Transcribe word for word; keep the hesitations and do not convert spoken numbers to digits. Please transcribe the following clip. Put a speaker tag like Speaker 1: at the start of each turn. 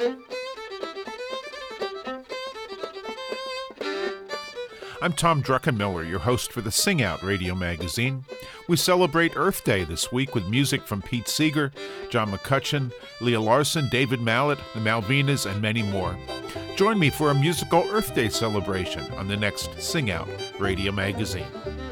Speaker 1: I'm Tom Druckenmiller, your host for the Sing Out radio magazine. We celebrate Earth Day this week with music from Pete Seeger, John McCutcheon, Leah Larson, David Mallet, the Malvinas, and many more. Join me for a musical Earth Day celebration on the next Sing Out radio magazine.